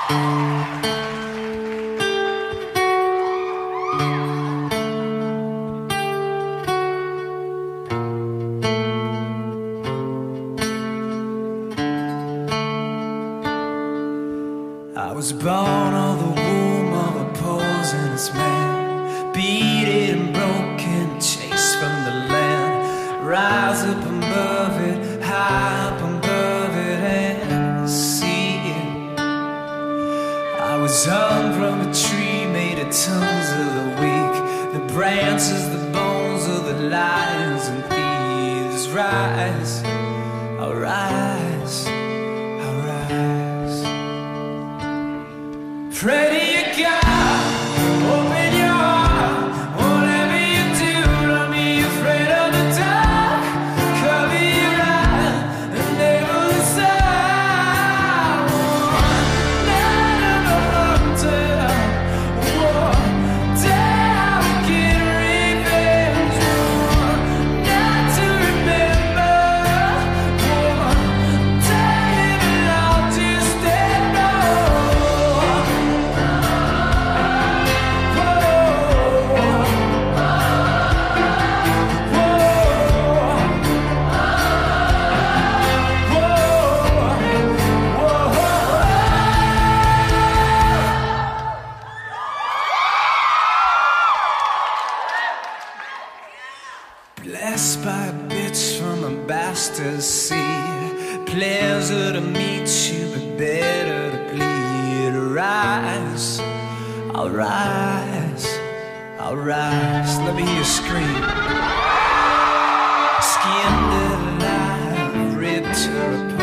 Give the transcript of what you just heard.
I was born of the womb of a poisonous man, beaten and broken, chased from the land. Rise up above it, high up above it, and see it. I was hung from a tree made of tongues of the weak, the branches, the bones of the lions and thieves. Rise, I'll rise, I'll rise. Pray to your God, open your heart. Whatever you do, don't be afraid of the dark. Cover your eyes and never decide. One night of a hotel, one day I will get revenge. One night to remember, one day it'll all just end. Blessed by a bitch from a bastard sea. Pleasure to meet you, but better to bleed. Rise, I'll rise, I'll rise. Let me hear you scream. Skinned alive, ripped to a